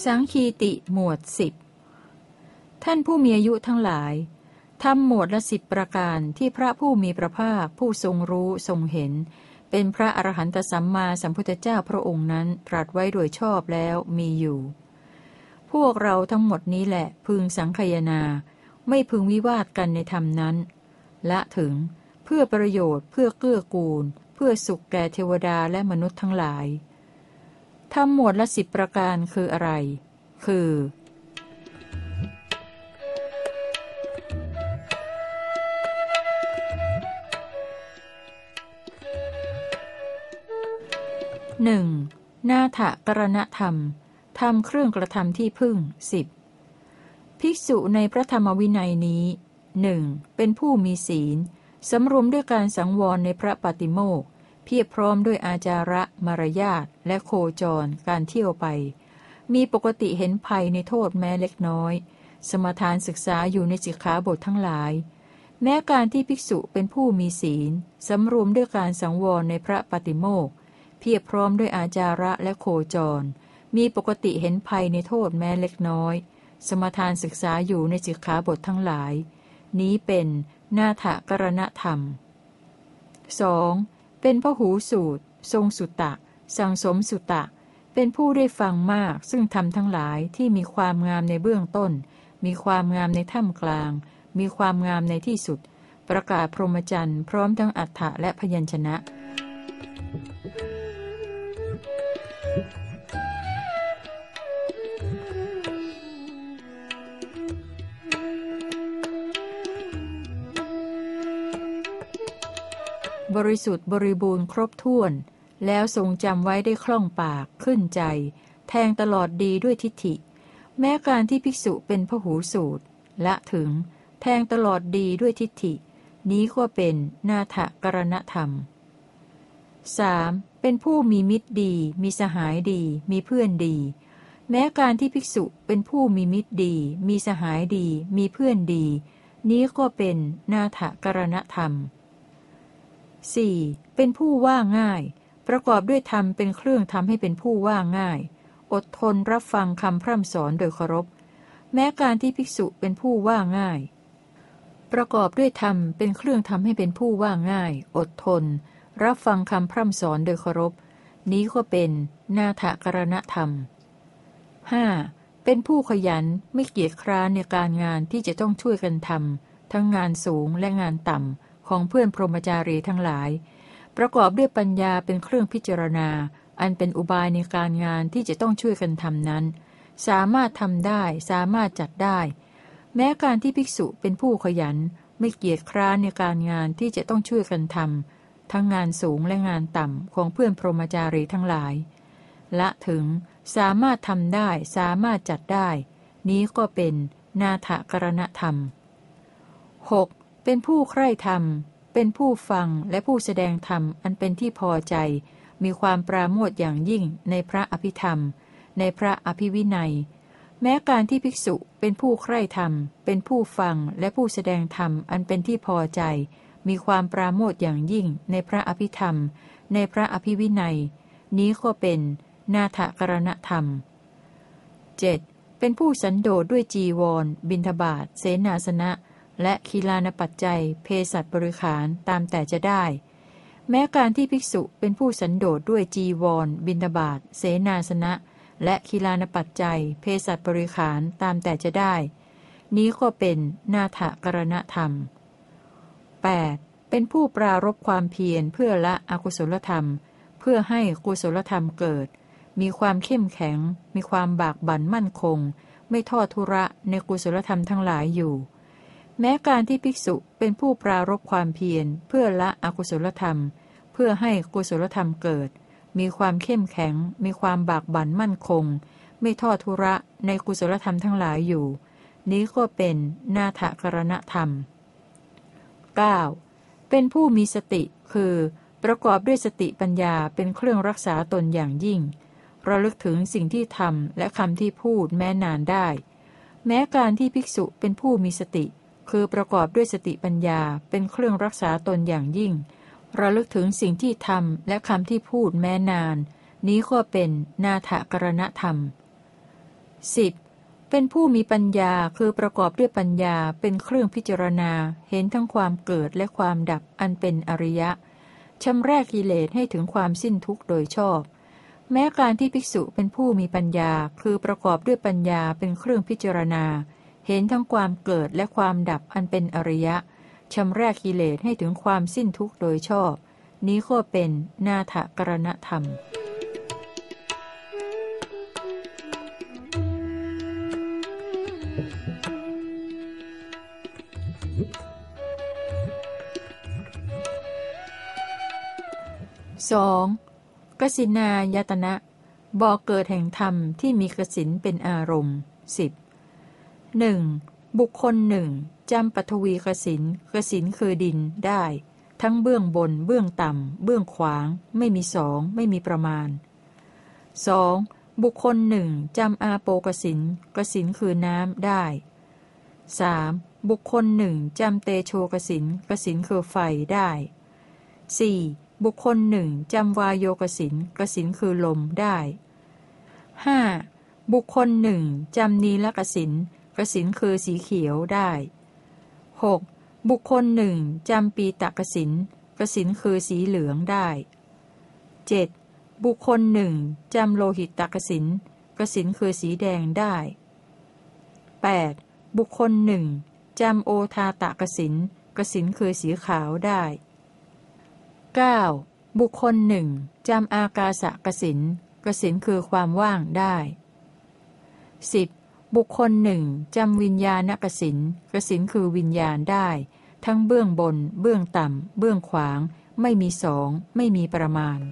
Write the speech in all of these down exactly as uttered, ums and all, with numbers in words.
สังคีติหมวดสิบท่านผู้มีอายุทั้งหลายทำหมวดละสิบประการที่พระผู้มีพระภาคผู้ทรงรู้ทรงเห็นเป็นพระอรหันตสัมมาสัมพุทธเจ้าพระองค์นั้นตรัสไว้โดยชอบแล้วมีอยู่พวกเราทั้งหมดนี้แหละพึงสังคายนาไม่พึงวิวาทกันในธรรมนั้นละถึงเพื่อประโยชน์เพื่อเกื้อกูลเพื่อสุขแก่เทวดาและมนุษย์ทั้งหลายทำหมวดละสิบประการคืออะไรคือ หนึ่ง. นาถกรณธรรมทำเครื่องกระทำที่พึ่งสิบภิกษุในพระธรรมวินัยนี้หนึ่งเป็นผู้มีศีลสำรวมด้วยการสังวรในพระปาติโมกข์เพียบพร้อมด้วยอาจาระมารยาทและโคจรการเที่ยวไปมีปกติเห็นภัยในโทษแม้เล็กน้อยสมทานศึกษาอยู่ในสิกขาบททั้งหลายแม้การที่ภิกษุเป็นผู้มีศีลสำรวมด้วยการสังวรในพระปาติโมกข์เพียบพร้อมด้วยอาจาระและโคจรมีปกติเห็นภัยในโทษแม้เล็กน้อยสมทานศึกษาอยู่ในสิกขาบททั้งหลายนี้เป็นนาถกรณธรรม สอง. เป็นพหูสูตรทรงสุตตะสั่งสมสุตตะเป็นผู้ได้ฟังมากซึ่งธรรมทั้งหลายที่มีความงามในเบื้องต้นมีความงามในท่ามกลางมีความงามในที่สุดประกาศพรหมจรรย์พร้อมทั้งอรรถะและพยัญชนะบริสุทธิ์บริบูรณ์ครบถ้วนแล้วทรงจำไว้ได้คล่องปากขึ้นใจแทงตลอดดีด้วยทิฏฐิแม้การที่ภิกษุเป็นพหูสูตรละถึงแทงตลอดดีด้วยทิฏฐินี้ก็เป็นนาถกรณธรรม สาม. เป็นผู้มีมิตรดีมีสหายดีมีเพื่อนดีแม้การที่ภิกษุเป็นผู้มีมิตรดีมีสหายดีมีเพื่อนดีนี้ก็เป็นนาถกรณธรรม สี่. เป็นผู้ว่าง่ายประกอบด้วยธรรมเป็นเครื่องทำให้เป็นผู้ว่าง่ายอดทนรับฟังคำพร่ำสอนโดยเคารพแม้การที่ภิกษุเป็นผู้ว่าง่ายประกอบด้วยธรรมเป็นเครื่องทำให้เป็นผู้ว่าง่ายอดทนรับฟังคำพร่ำสอนโดยเคารพนี้ก็เป็นนาถกรณธรรม ห้า. เป็นผู้ขยันไม่เกียจคร้านในการงานที่จะต้องช่วยกันทำทั้งงานสูงและงานต่ำของเพื่อนพรหมจารีทั้งหลายประกอบด้วยปัญญาเป็นเครื่องพิจารณาอันเป็นอุบายในการงานที่จะต้องช่วยกันทำนั้นสามารถทำได้สามารถจัดได้แม้การที่ภิกษุเป็นผู้ขยันไม่เกียจคร้านในการงานที่จะต้องช่วยกันทำทั้งงานสูงและงานต่ำของเพื่อนพรหมจารีทั้งหลายละถึงสามารถทำได้สามารถจัดได้นี้ก็เป็นนาถกรณธรรม หก. เป็นผู้ใคร่ธรรมเป็นผู้ฟังและผู้แสดงธรรมอันเป็นที่พอใจมีความปราโมทย์อย่างยิ่งในพระอภิธรรมในพระอภิวินัยแม้การที่ภิกษุเป็นผู้ใคร่ธรรมเป็นผู้ฟังและผู้แสดงธรรมอันเป็นที่พอใจมีความปราโมทย์อย่างยิ่งในพระอภิธรรมในพระอภิวินัยนี้ก็เป็นนาถกรณธรรม เจ็ด. เป็นผู้สันโดษด้วยจีวรบิณฑบาตเสนาสนะและคีลานปัจจัยเภสัชบริขารตามแต่จะได้แม้การที่ภิกษุเป็นผู้สันโดษด้วยจีวรบิณฑบาตเสนาสนะและคีลานปัจจัยเภสัชบริขารตามแต่จะได้นี้ก็เป็นนาถกรณธรรม แปด. เป็นผู้ปรารภความเพียรเพื่อละอกุศลธรรมเพื่อให้กุศลธรรมเกิดมีความเข้มแข็งมีความบากบั่นมั่นคงไม่ทอดทุระในกุศลธรรมทั้งหลายอยู่แม้การที่ภิกษุเป็นผู้ปรารภความเพียรเพื่อละอกุศลธรรมเพื่อให้กุศลธรรมเกิดมีความเข้มแข็งมีความบากบั่นมั่นคงไม่ทอดทุระในกุศลธรรมทั้งหลายอยู่นี้ก็เป็นนาถกรณธรรม เก้า. เป็นผู้มีสติคือประกอบด้วยสติปัญญาเป็นเครื่องรักษาตนอย่างยิ่งระลึกถึงสิ่งที่ทำและคำที่พูดแม้นานได้แม้การที่ภิกษุเป็นผู้มีสติคือประกอบด้วยสติปัญญาเป็นเครื่องรักษาตนอย่างยิ่งระลึกถึงสิ่งที่ทำและคำที่พูดแม้นานนี้ก็เป็นนาถกรณธรรมสิบเป็นผู้มีปัญญาคือประกอบด้วยปัญญาเป็นเครื่องพิจารณาเห็นทั้งความเกิดและความดับอันเป็นอริยะชำระกิเลสให้ถึงความสิ้นทุกข์โดยชอบแม้การที่ภิกษุเป็นผู้มีปัญญาคือประกอบด้วยปัญญาเป็นเครื่องพิจารณาเห็นทั้งความเกิดและความดับอันเป็นอริยะชำระกิเลสให้ถึงความสิ้นทุกข์โดยชอบนี้ก็เป็นนาถกรณธรรมสองกสินายตนะบ่อเกิดแห่งธรรมที่มีกสินเป็นอารมณ์สิบหนึ่งบุคคลหนึ่งจำปฐวีกสินกสินคือดินได้ทั้งเบื้องบนเบื้องต่ำเบื้องขวางไม่มีสองไม่มีประมาณสองบุคคลหนึ่งจำอาโปกสินกสินคือน้ำได้สามบุคคลหนึ่งจำเตโชกสินกสินคือไฟได้สี่บุคคลหนึ่งจำวายโยกสินกสินคือลมได้ห้าบุคคลหนึ่งจำนีลกสินกสินคือสีเขียวได้หกบุคคลหนึ่งจำปีตกสินกสินคือสีเหลืองได้เจ็ดบุคคลหนึ่งจำโลหิตตกสินกสินคือสีแดงได้แปดบุคคลหนึ่งจำโอทาตกสินกสินคือสีขาวได้เก้าบุคคลหนึ่งจำอากาสกสินกสินคือความว่างได้สิบบุคคลหนึ่งจำวิญญาณกสินกสินคือวิญญาณได้ทั้งเบื้องบนเบื้องต่ำเบื้องขวางไม่มีสองไม่มีประมาณ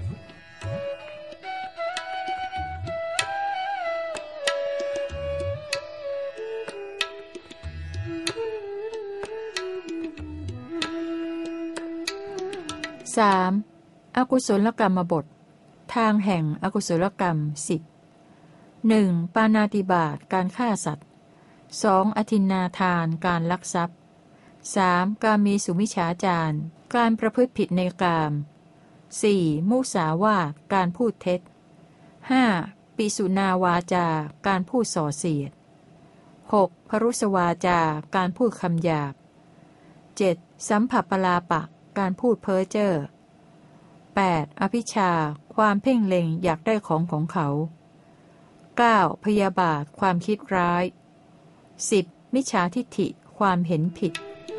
สามอกุศลกรรมบททางแห่งอกุศลกรรมสิบหนึ่งปาณาติบาตการฆ่าสัตว์สองอทินนาทานการลักทรัพย์สามกามีสุมิจฉาจารการประพฤติผิดในกามสี่มุสาวาทการพูดเท็จห้าปิสุนาวาจาการพูดส่อเสียดหกพรุสวาจาการพูดคำหยาบเจ็ดสัมผัสปลาปะการพูดเพ้อเจ้อแปดอภิชาความเพ่งเล็งอยากได้ของของเขาเก้าพยาบาทความคิดร้ายสิบมิจฉาทิฏฐิความเห็นผิด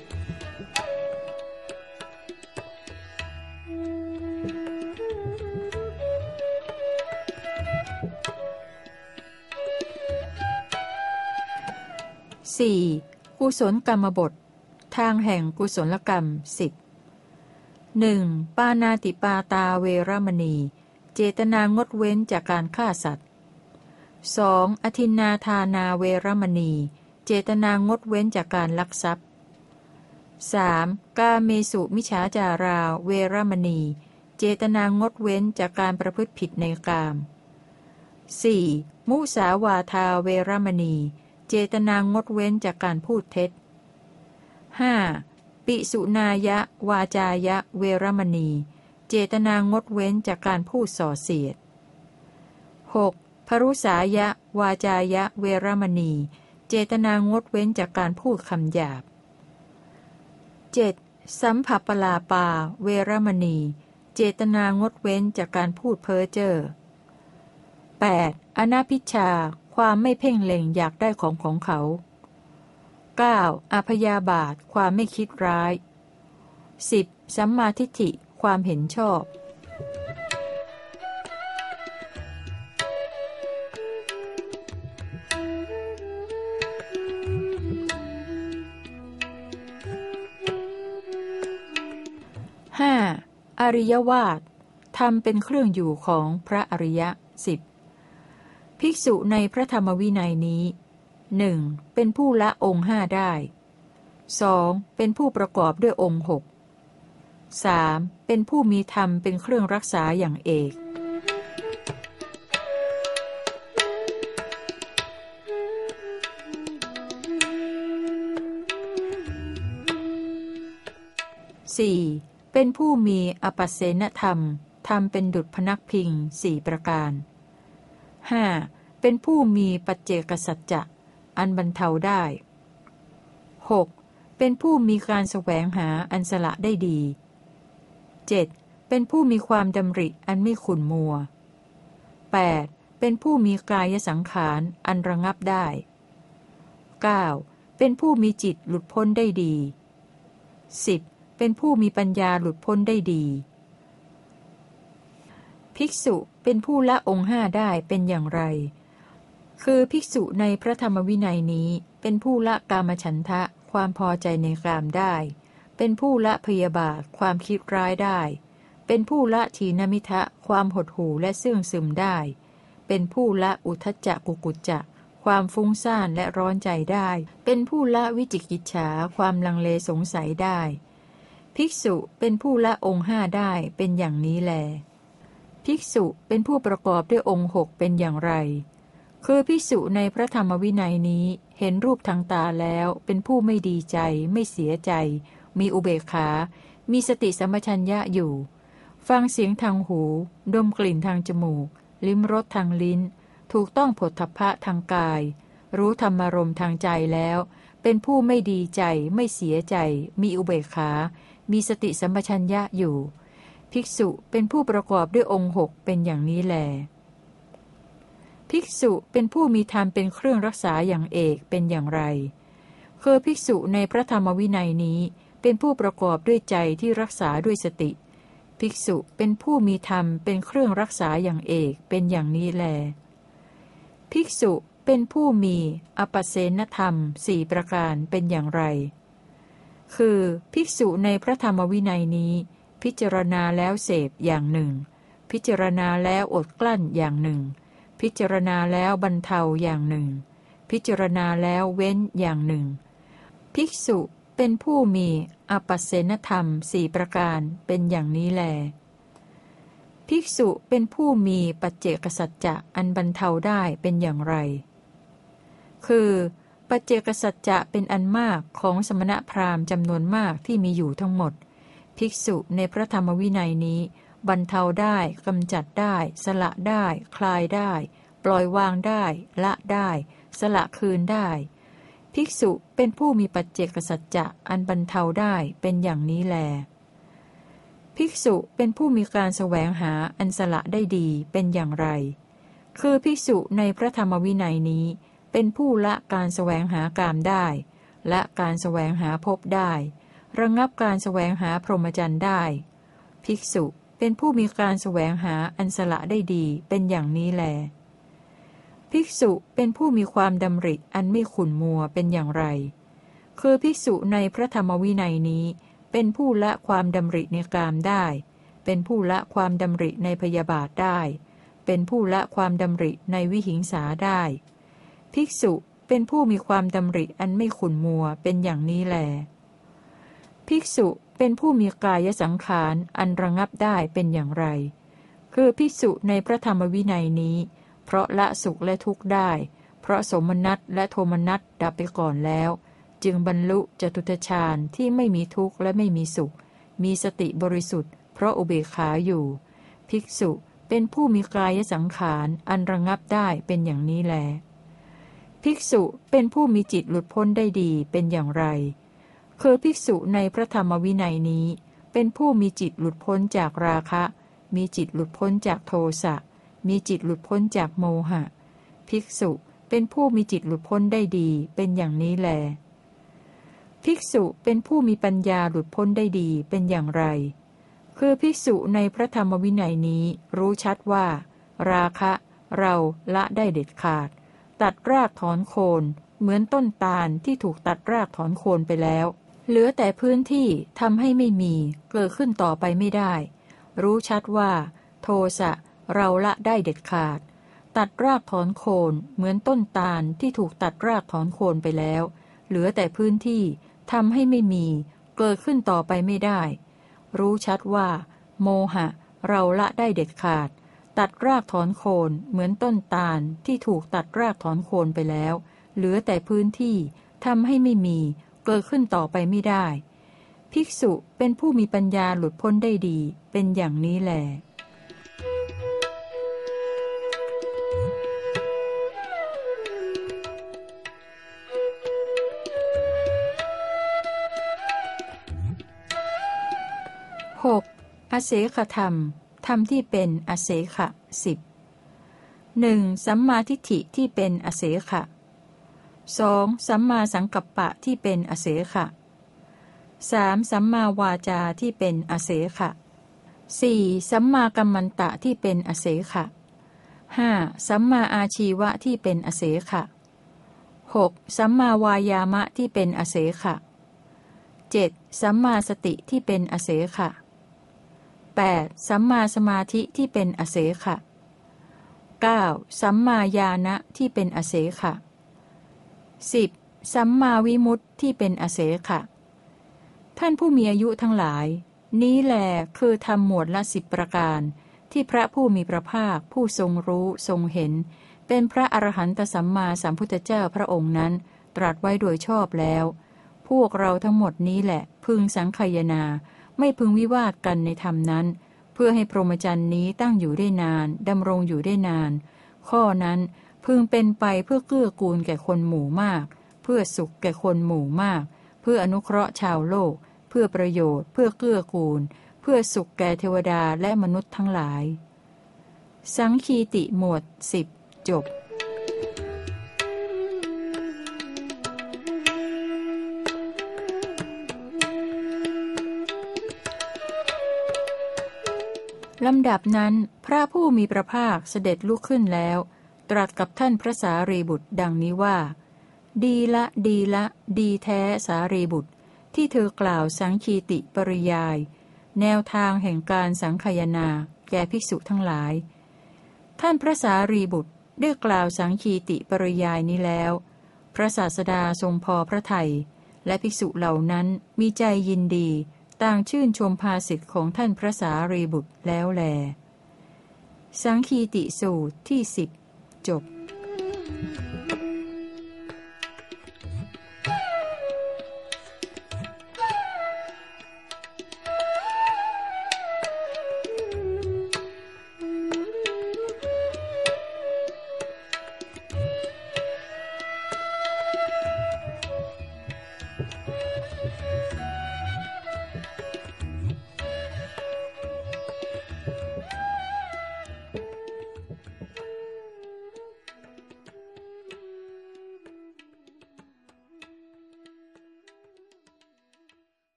สี่กุศลกรรมบททางแห่งกุศลกรรมสิบหนึ่งปาณาติปาตาเวรมณีเจตนางดเว้นจากการฆ่าสัตว์สองอทินนาทานาเวรมณีเจตนางดเว้นจากการลักทรัพย์สามกาเมสุมิจฉาจาราเวรมณีเจตนางดเว้นจากการประพฤติผิดในกามสี่มุสาวาทาเวรมณีเจตนางดเว้นจากการพูดเท็จห้าปิสุนายะวาจายะเวรมณีเจตนางดเว้นจากการพูดส่อเสียดหกพรุสายะวาจายะเวรมณีเจตนางดเว้นจากการพูดคำหยาบเจ็ดสัมผัสปลาปาเวรมณีเจตนางดเว้นจากการพูดเพ้อเจ้อแปดอนาพิชชาความไม่เพ่งเล็งอยากได้ของของเขาเก้าอพยาบาทความไม่คิดร้ายสิบสัมมาทิฏฐิความเห็นชอบห้าอริยวาททำเป็นเครื่องอยู่ของพระอริยะสิบภิกษุในพระธรรมวินัยนี้หนึ่งเป็นผู้ละองค์ห้าได้สองเป็นผู้ประกอบด้วยองค์หกสามเป็นผู้มีธรรมเป็นเครื่องรักษาอย่างเอกสี่เป็นผู้มีอปัสเสนธรรมธรรมเป็นดุจพนักพิงสี่ประการห้าเป็นผู้มีปัจเจกสัจจะอันบรรเทาได้ หก. เป็นผู้มีการแสวงหาอันสละได้ดี เจ็ด. เป็นผู้มีความดำริอันไม่ขุ่นมัว แปด. เป็นผู้มีกายสังขารอันระงับได้ เก้า. เป็นผู้มีจิตหลุดพ้นได้ดี สิบ. เป็นผู้มีปัญญาหลุดพ้นได้ดี ภิกษุเป็นผู้ละองค์ห้าได้เป็นอย่างไร คือภิกษุในพระธรรมวินัยนี้เป็นผู้ละกามฉันทะความพอใจในกามได้เป็นผู้ละพยาบาทความคิดร้ายได้เป็นผู้ละถีนมิทะความหดหู่และเสื่องซึมได้เป็นผู้ละอุทธัจจะกุกุจจะความฟุ้งซ่านและร้อนใจได้เป็นผู้ละวิจิกิจฉาความลังเลสงสัยได้ภิกษุเป็นผู้ละองค์ห้าได้เป็นอย่างนี้แลภิกษุเป็นผู้ประกอบด้วยองค์หกเป็นอย่างไรคือภิกษุในพระธรรมวินัยนี้เห็นรูปทางตาแล้วเป็นผู้ไม่ดีใจไม่เสียใจมีอุเบกขามีสติสัมปชัญญะอยู่ฟังเสียงทางหูดมกลิ่นทางจมูกลิ้มรสทางลิ้นถูกต้องโผฏฐัพพะทางกายรู้ธรรมารมณ์ทางใจแล้วเป็นผู้ไม่ดีใจไม่เสียใจมีอุเบกขามีสติสัมปชัญญะอยู่ภิกษุเป็นผู้ประกอบด้วยองค์หกเป็นอย่างนี้แลภิกษุเป็นผู้มีธรรมเป็นเครื่องรักษาอย่างเอกเป็นอย่างไรคือภิกษุในพระธรรมวินัยนี้เป็นผู้ประกอบด้วยใจที่รักษาด้วยสติภิกษุเป็นผู้มีธรรมเป็นเครื่องรักษาอย่างเอกเป็นอย่างนี้แลภิกษุเป็นผู้มีอปเสนธรรมสี่ประการเป็นอย่างไรคือภิกษุในพระธรรมวินัยนี้พิจารณาแล้วเสพอย่างหนึ่งพิจารณาแล้วอดกลั้นอย่างหนึ่งพิจารณาแล้วบรรเทาอย่างหนึ่งพิจารณาแล้วเว้นอย่างหนึ่งภิกษุเป็นผู้มีอปเสนธรรมสี่ประการเป็นอย่างนี้แลภิกษุเป็นผู้มีปัจเจกสัจจะอันบรรเทาได้เป็นอย่างไรคือปัจเจกสัจจะเป็นอันมากของสมณพราหมณ์จำนวนมากที่มีอยู่ทั้งหมดภิกษุในพระธรรมวินัยนี้บรรเทาได้กำจัดได้สละได้คลายได้ปล่อยวางได้ละได้สละคืนได้ภิกษุเป็นผู้มีปัจเจกสัจจะอันบรรเทาได้เป็นอย่างนี้แลภิกษุเป็นผู้มีการแสวงหาอันสละได้ดีเป็นอย่างไรคือภิกษุในพระธรรมวินัยนี้เป็นผู้ละการแสวงหากามได้และการแสวงหาภพได้ระงับการแสวงหาพรหมจรรย์ได้ภิกษุเป็นผู้มีการแสวงหาอันสละได้ดีเป็นอย่างนี้แลภิกษุเป็นผู้มีความดำริอันไม่ขุ่นมัวเป็นอย่างไรคือภิกษุในพระธรรมวินัยนี้เป็นผู้ละความดำริในกามได้เป็นผู้ละความดำริในพยาบาทได้เป็นผู้ละความดำริในวิหิงสาได้ภิกษุเป็นผู้มีความดำริอันไม่ขุ่นมัวเป็นอย่างนี้แลภิกษุเป็นผู้มีกายสังขารอันระงับได้เป็นอย่างไรคือภิกษุในพระธรรมวินัยนี้เพราะละสุขและทุกข์ได้เพราะสมนัสและโทมนัสดับไปก่อนแล้วจึงบรรลุจตุตฌานที่ไม่มีทุกข์และไม่มีสุขมีสติบริสุทธิ์เพราะอุเบกขาอยู่ภิกษุเป็นผู้มีกายสังขารอันระงับได้เป็นอย่างนี้แลภิกษุเป็นผู้มีจิตหลุดพ้นได้ดีเป็นอย่างไรคือภิกษุในพระธรรมวินัยนี้เป็นผู้มีจิตหลุดพ้นจากราคะมีจิตหลุดพ้นจากโทสะมีจิตหลุดพ้นจากโมหะภิกษุเป็นผู้มีจิตหลุดพ้นได้ดีเป็นอย่างนี้แลภิกษุเป็นผู้มีปัญญาหลุดพ้นได้ดีเป็นอย่างไรคือภิกษุในพระธรรมวินัยนี้รู้ชัดว่าราคะเราละได้เด็ดขาดตัดรากถอนโคนเหมือนต้นตาลที่ถูกตัดรากถอนโคนไปแล้วเหลือแต่พื้นที่ทำให้ไม่มีเกิดขึ้นต่อไปไม่ได้รู้ชัดว่าโทสะเราละได้เด็ดขาดตัดรากถอนโคนเหมือนต้นตาลที่ถูกตัดรากถอนโคนไปแล้วเหลือแต่พื้นที่ทำให้ไม่มีเกิดขึ้นต่อไปไม่ได้รู้ชัดว่าโมหะเราละได้เด็ดขาดตัดรากถอนโคนเหมือนต้นตาลที่ถูกตัดรากถอนโคนไปแล้วเหลือแต่พื้นที่ทำให้ไม่มีเกิดขึ้นต่อไปไม่ได้ภิกษุเป็นผู้มีปัญญาหลุดพ้นได้ดีเป็นอย่างนี้แลหก. อเสขธรรมธรรมที่เป็นอเสขะสิบหนึ่งสัมมาทิฏฐิที่เป็นอเสขะ สอง. สัมมาสังกัปปะที่เป็นอเสขะ สาม. สัมมาวาจาที่เป็นอเสขะ สี่. สัมมากัมมันตะที่เป็นอเสขะ ห้า. สัมมาอาชีวะที่เป็นอเสขะ หก. สัมมาวายามะที่เป็นอเสขะ เจ็ด. สัมมาสติที่เป็นอเสขะ แปด. สัมมาสมาธิที่เป็นอเสขะ เก้า. สัมมาญาณะที่เป็นอเสขะ สิบ. สัมมาวิมุตติที่เป็นอเสขะ ท่านผู้มีอายุทั้งหลายนี้แลคือธรรมหมวดละสิบประการที่พระผู้มีพระภาคผู้ทรงรู้ทรงเห็นเป็นพระอรหันตสัมมาสัมพุทธเจ้าพระองค์นั้นตรัสไว้โดยชอบแล้วพวกเราทั้งหมดนี้แหละพึงสังคายนาไม่พึงวิวาทกันในธรรมนั้นเพื่อให้พรหมจรรย์นี้ตั้งอยู่ได้นานดำรงอยู่ได้นานข้อนั้นพึงเป็นไปเพื่อเกื้อกูลแก่คนหมู่มากเพื่อสุขแก่คนหมู่มากเพื่ออนุเคราะห์ชาวโลกเพื่อประโยชน์เพื่อเกื้อกูลเพื่อสุขแก่เทวดาและมนุษย์ทั้งหลายสังคีติหมวดสิบจบลำดับนั้นพระผู้มีพระภาคเสด็จลุกขึ้นแล้วตรัสกับท่านพระสารีบุตรดังนี้ว่าดีละดีละดีแท้สารีบุตรที่เธอกล่าวสังคีติปริยายแนวทางแห่งการสังคายนาแก่ภิกษุทั้งหลายท่านพระสารีบุตรได้กล่าวสังคีติปริยายนี้แล้วพระศาสดาทรงพอพระทัยและภิกษุเหล่านั้นมีใจยินดีต่างชื่นชมภาสิทธิ์ของท่านพระสารีบุตรแล้วแลสังคีติสูตรที่สิบจบ